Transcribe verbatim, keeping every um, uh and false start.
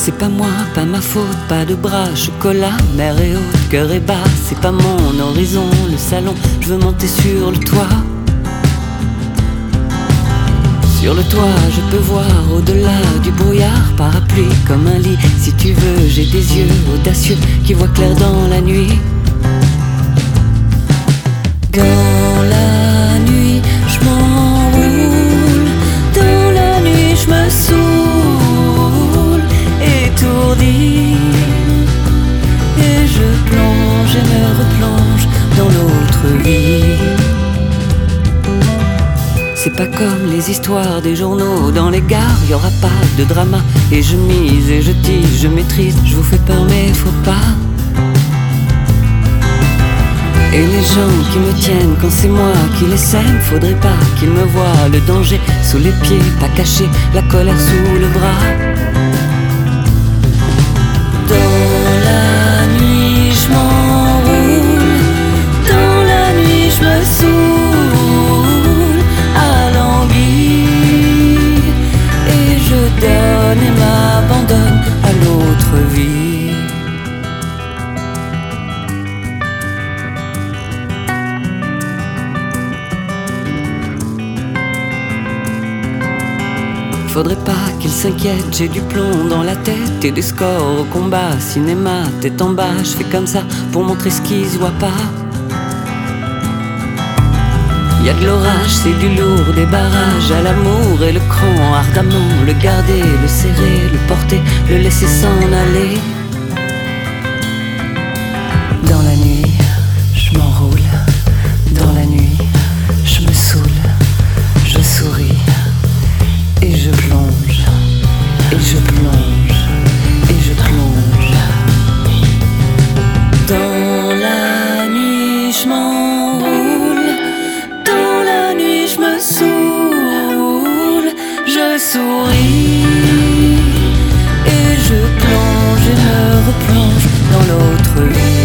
C'est pas moi, pas ma faute, pas de bras, chocolat, mer et haute, cœur et bas. C'est pas mon horizon, le salon, je veux monter sur le toit. Sur le toit, je peux voir au-delà du brouillard, parapluie comme un lit. Si tu veux, j'ai des yeux audacieux qui voient clair dans la nuit. Dans la nuit, je m'enroule. Dans la nuit, je me saoule, étourdi. Et je plonge et me replonge dans l'autre vie. C'est pas comme les histoires des journaux. Dans les gares, y aura pas de drama. Et je mise et je tige, je maîtrise. Je vous fais peur mais faut pas. Et les gens qui me tiennent quand c'est moi qui les sème, faudrait pas qu'ils me voient le danger sous les pieds, pas cacher la colère sous le bras. Dans la nuit je m'enroule, dans la nuit je me saoule à l'anguille, et je donne et m'abandonne à l'autre vie. Faudrait pas qu'il s'inquiète, j'ai du plomb dans la tête et des scores au combat. Cinéma, tête en bas, je fais comme ça pour montrer ce qu'ils voient pas. Y'a de l'orage, c'est du lourd, des barrages à l'amour et le cran ardemment. Le garder, le serrer, le porter, le laisser s'en aller. Dans la nuit, je m'enroule. Dans la nuit, je me saoule, je souris. Et je plonge, et je plonge, et je plonge. Dans la nuit je m'enroule, dans la nuit je me saoule, je souris, et je plonge et me replonge dans l'autre vie.